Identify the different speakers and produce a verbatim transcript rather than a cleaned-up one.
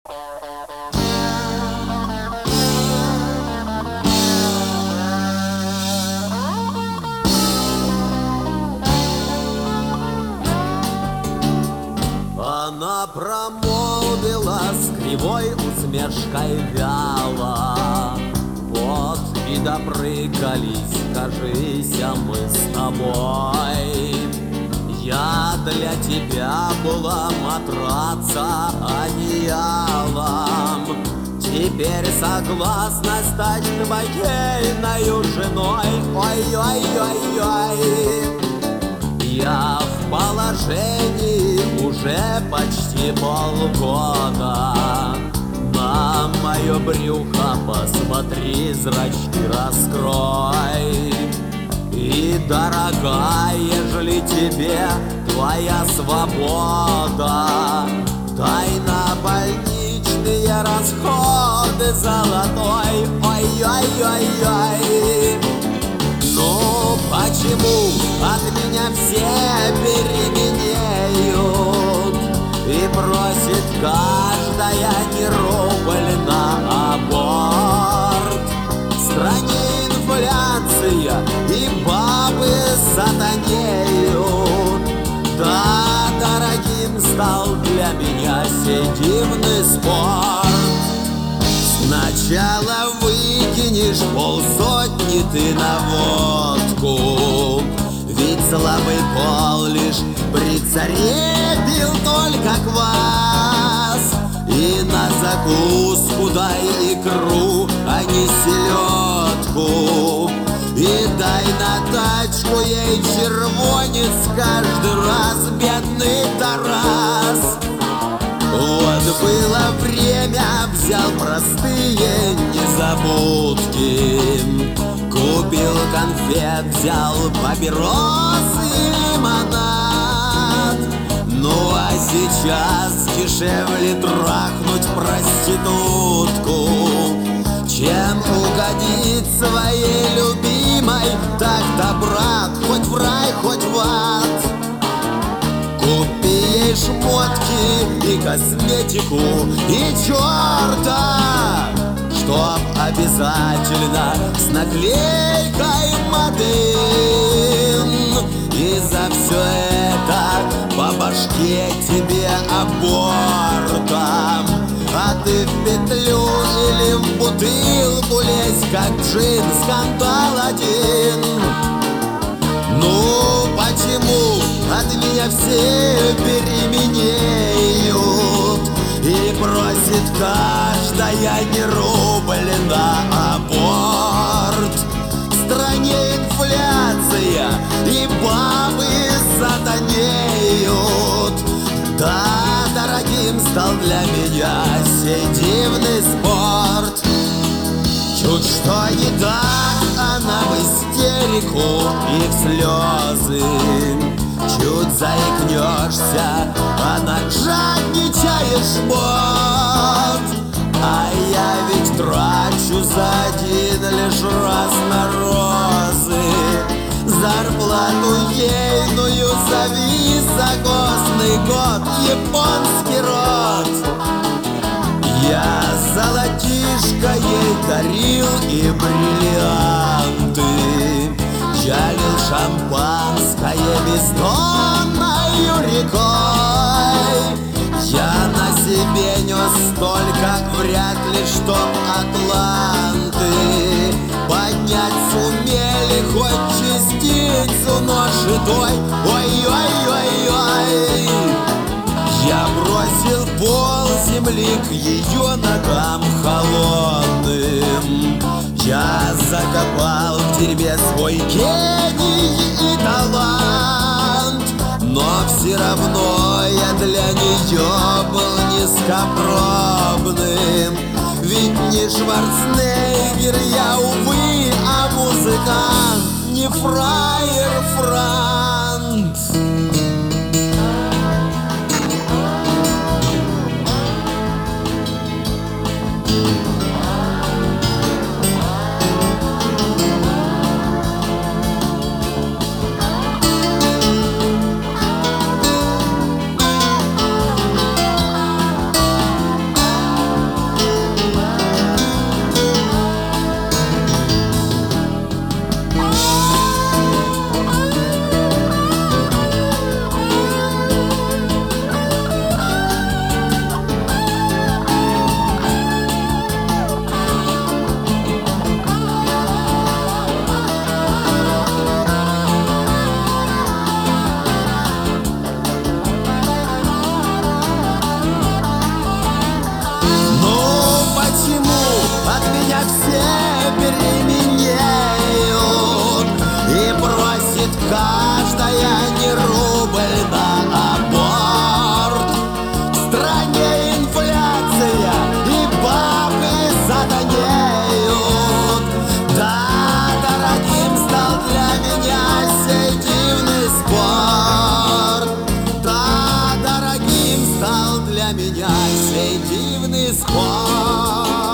Speaker 1: Она промолвила с кривой усмешкой вяло: вот и допрыгались, кажися, мы с тобой. Я для тебя была матраца одеялом, теперь согласна стать твоею женой. Ой-ой-ой-ой. Я в положении уже почти полгода. На мое брюхо посмотри, зрачки раскрой. И, дорогая, ежели тебе твоя свобода, дай на больничные расходы золотой. Ой-ой-ой-ой. Ну, почему от меня все беременеют и просит каждая не рубль на аборт? В стране инфляция и бабы сатанеют. Да, дорогим стал для меня сей дивный спорт. Сначала выкинешь полсотни ты на водку, ведь слабый пол лишь при царе пил только квас. И на закуску дай икру, а не селедку. И дай на тачку ей червонец каждый раз, бедный Тарас. Вот было время, взял простые незабудки, купил конфет, взял папирос и лимонад. Ну а сейчас дешевле трахнуть проститутку, чем угодить своей любимой. Так-то, брат, хоть в рай, хоть в ад. Купи ей шмотки и косметику, и черта, чтоб обязательно с наклейкой «Мадын». И за все это по башке тебе абортом, а ты в петлю или в бутылку лезь, как джин, скандал один. Ну, почему от меня все беременеют и просит каждая не рубль на аборт? В стране инфляция и бабы сатанеют. Да, дорогим стал для меня сей дивный спорт. Чуть что не так, она в истерику и в слезы. Чуть заикнешься, она жадничает жмот. А я ведь трачу за один лишь раз на розы. Зарплату ейную за високосный год, японский род. Я золотишко ей дарил и бриллианты, чалил шампанское бездонною рекой. Я на себе нес столько, вряд ли чтоб атланты поднять сумели хоть частицу нажитой. Ой-ой-ой-ой. Я бросил пол земли к ее ногам холодным. Я закопал в дерьме свой гений и талант. Но все равно я для нее был низкопробным. Ведь не Шварценеггер я, увы, а музыкант, не фраер Франц. понять сей дивный спор.